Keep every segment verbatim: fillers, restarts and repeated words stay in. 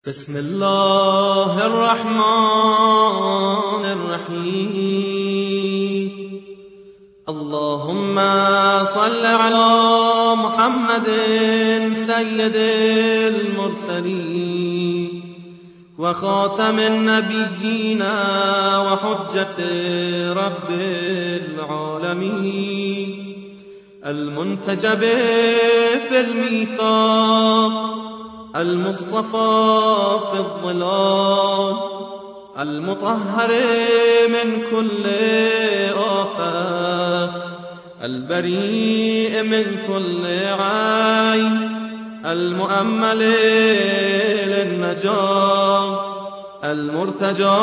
بسم الله الرحمن الرحيم. اللهم صل على محمد سيد المرسلين وخاتم النبيين وحجة رب العالمين، المنتجب في الميثاق، المصطفى في الظلال، المطهر من كل آفة، البريء من كل عين، المؤمل للنجاة، المرتجى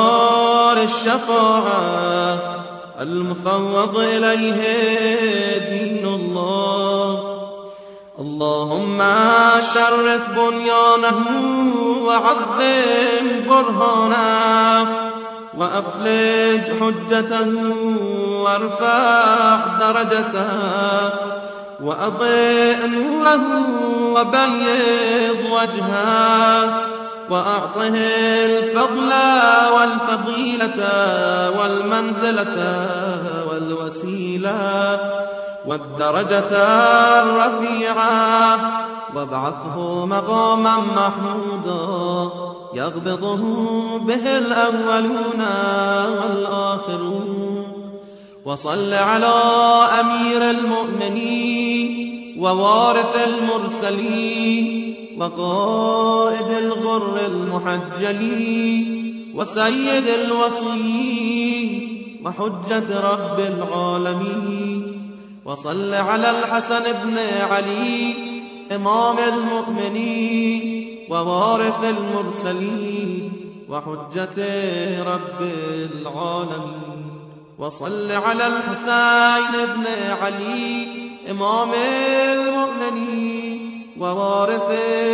للشفاعة، المفوض إليه دين الله. اللهم شرف بنيانه وعظم برهانه وأفلج حجته وارفع درجته وأضئ نوره وبيض وجهه وأعطه الفضل والفضيلة والمنزلة والوسيلة والدرجة الرفيعة، وابعثه مقاما محمودا يغبطه به الأولون والآخرون. وصل على أمير المؤمنين ووارث المرسلين وقائد الغر المحجلين وسيد الوصيين وحجة رب العالمين. وصل على الحسن بن علي إمام المؤمنين ووارث المرسلين وحجة رب العالمين. وصل على الحسين بن علي إمام المؤمنين ووارث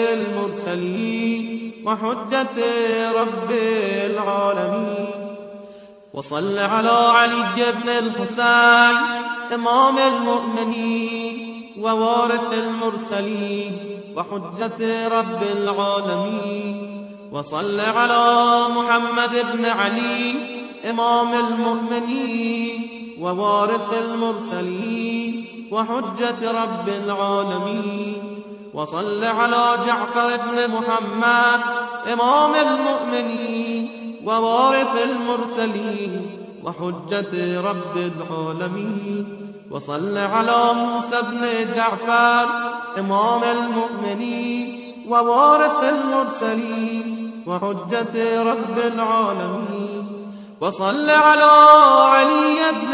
المرسلين وحجة رب العالمين. وصل على علي بن الحسين إمام المؤمنين ووارث المرسلين وحجة رب العالمين. وصل على محمد بن علي إمام المؤمنين ووارث المرسلين وحجة رب العالمين. وصل على جعفر بن محمد إمام المؤمنين ووارث المرسلين وحجة رب العالمين. وصل على موسى بن جعفر إمام المؤمنين ووارث المرسلين وحجة رب العالمين. وصل على علي بن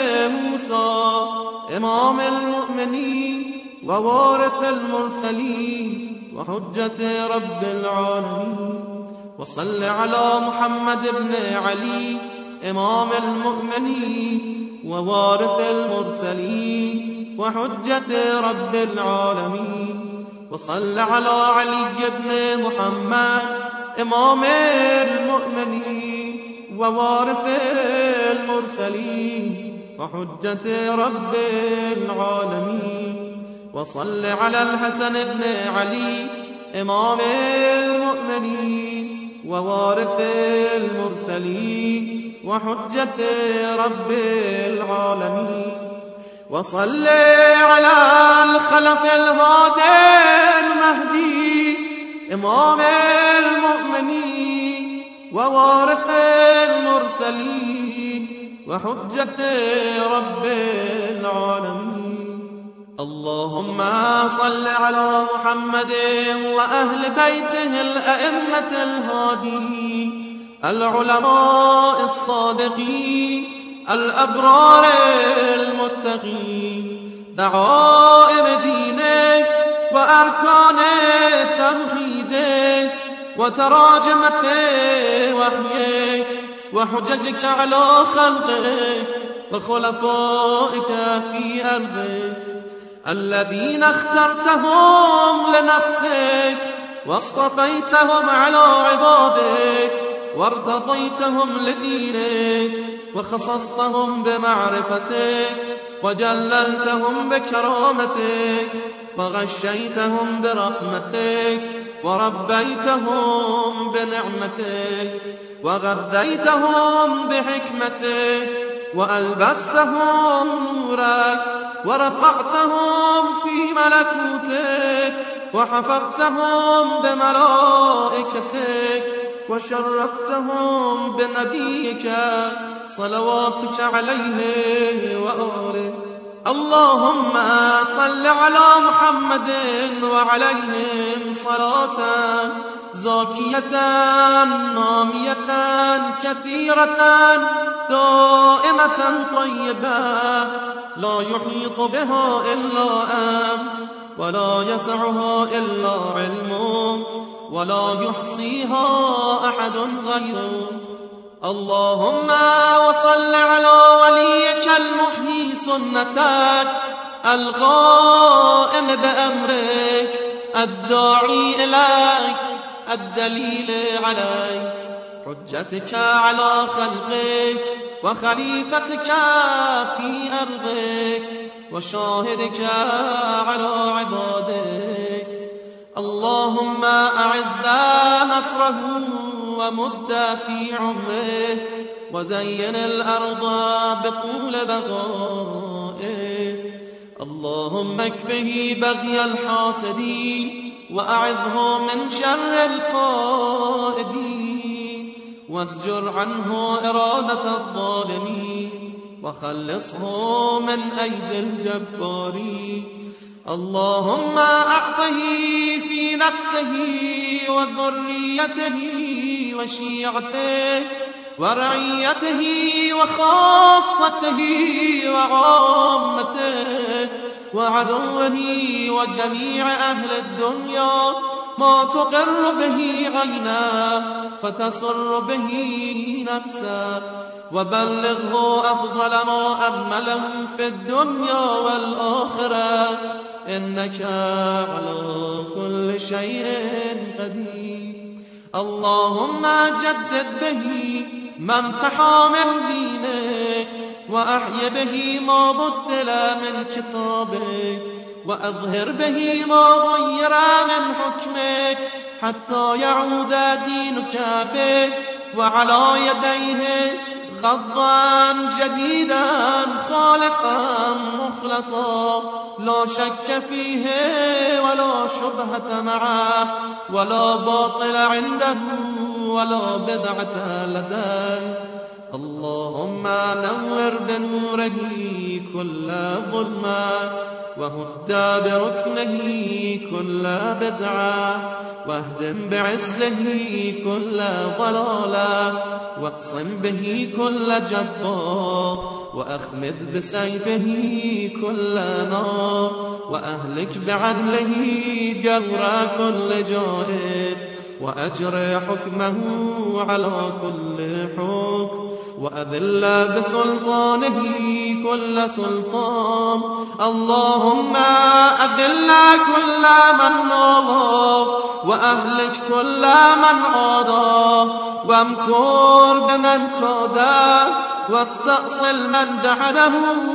موسى إمام المؤمنين ووارث المرسلين وحجة رب العالمين. وصل على محمد بن علي إمام المؤمنين ووارث المرسلين وحجة رب العالمين. وصل على علي بن محمد إمام المؤمنين ووارث المرسلين وحجة رب العالمين. وصل على الحسن بن علي إمام المؤمنين ووارث المرسلين وحجة رب العالمين. وصل على الخلف الهادي المهدي إمام المؤمنين ووارث المرسلين وحجة رب العالمين. اللهم صل على محمد وأهل بيته الأئمة الهادين العلماء الصادقين الأبرار المتقين، دعائم دينك وأركان توحيدك وتراجمة وحيك وحججك على خلقك وخلفائك في أرضك الذين اخترتهم لنفسك واصطفيتهم على عبادك وارتضيتهم لدينك وخصصتهم بمعرفتك وجللتهم بكرامتك وغشيتهم برحمتك وربيتهم بنعمتك وغذيتهم بحكمتك وألبستهم نورك ورفعتهم في ملكوتك وحفظتهم بملائكتك وشرفتهم بنبيك صلواتك عليه وآله. اللهم صل على محمد وعليهم صلاة زاكية نامية كثيرة دائمة طيبة لا يحيط بها إلا أنت ولا يسعها إلا علمك ولا يحصيها أحد غيرك. اللهم وصل على وليك المحيي سنتك القائم بأمرك الداعي إليك الدليل عليك حجتك على خلقك وخليفتك في أرضك وشاهدك على عبادك. اللهم أعز نصره ومد في عمره وزين الأرض بطول بقائه. اللهم اكفه بغي الحاسدين وأعذه من شر القائدين وازجر عنه إرادة الظالمين وخلصه من أيدي الجبارين. اللهم أعطه في نفسه وذريته وشيعته ورعيته وخاصته وعامته وعدوه وجميع أهل الدنيا ما تقر به عيناه وتسر به نفسه وبلغه أفضل ما أمله في الدنيا والآخرة إنك على كل شيء قدير. اللهم جدد به من تحى من دينك وأحي به ما بدل من كتابك وأظهر به ما غير من حكمك حتى يعود دينك به وعلى يديه غضا جديدا خالصا مخلصا لا شك فيه ولا شبهة معه ولا باطل عنده ولا بدعة لديه. اللهم نور بنوره كل ظلمة وهد بركنه كل بدعة واهدم بعزه كل ضلالة واقسم به كل جبار وأخمد بسيفه كل نار وأهلك بعدله جور كل جائر وأجر حكمه على كل حكم وأذل بسلطانه كل سلطان. اللهم أذل كل من ناظر وأهلك كل من عادى وامكر بمن كاده واستأصل من جحده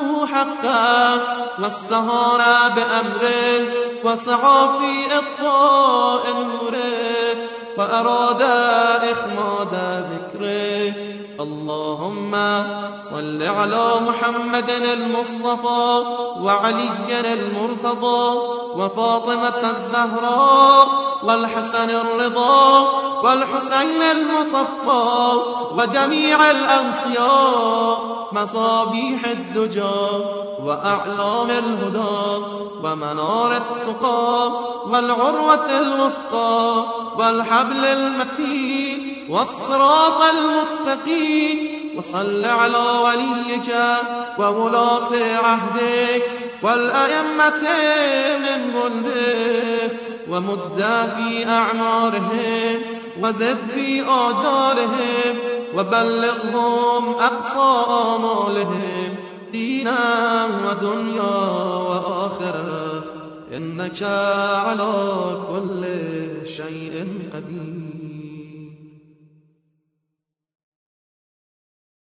حقا واستهان بأمره وسعى في إطفاء نوره وأراد إخماد ذكره. اللهم صل على محمد المصطفى وعلي المرتضى وفاطمة الزهراء والحسن الرضا والحسين المصفى وجميع الأوصياء مصابيح الدجى وأعلام الهدى ومنار التقى والعروة الوثقى والحبل المتين والصراط المستقيم. وصل على وليك وولاة عهدك والأئمة من جندك ومد في أعمارهم وزد في آجالهم وبلغهم أقصى آمالهم دينا ودنيا وآخرة إنك على كل شيء قدير.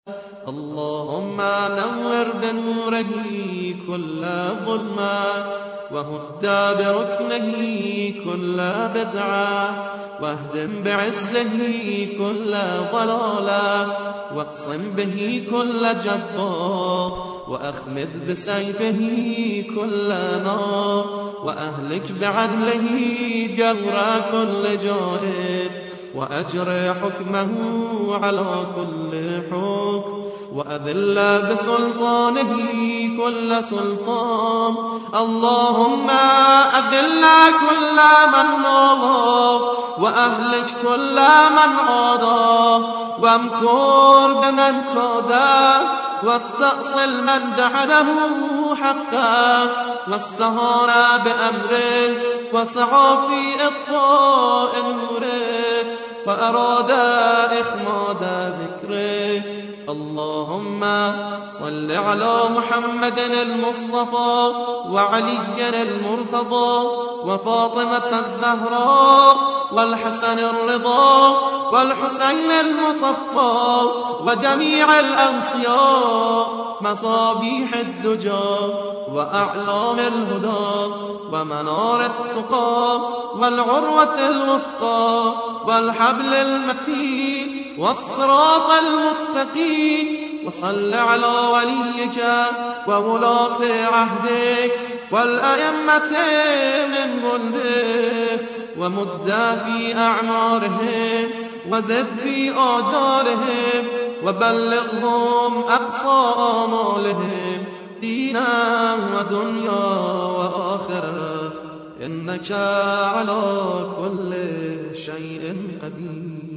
اللهم نور بنوره كل ظلمة، وهد بركنه كل بدعة، واهدم بعزه كل ضلالة، واقصم به كل جبار، وأخمد بسيفه كل نار، وأهلك بعدله جور كل جائر، وأجر حكمه على كل حكم، وأذل بسلطانه كل سلطان. اللهم أذل كل من ناظر، وأهلك كل من عادى، وامكر بمن كاده، واستأصل من جعله حقا، واستهار بأمره، وسعى في إطفاء نوره، وأراد إخماد ذكره. اللهم صل على محمد المصطفى، وعلي المرتضى، وفاطمة الزهراء، والحسن الرضا، والحسين المصفى، وجميع الأوصياء، مصابيح الدجى، وأعلام الهدى، ومنار التقى، والعروة الوثقى، والحبل المتين، والصراط المستقيم. وصل على وليك وولاة عهدك، والأئمة من جندك، ومد في أعمارهم، وزد في آجالهم، وبلغهم أقصى آمالهم، دينا ودنيا وآخرة، إنك على كل شيء قدير.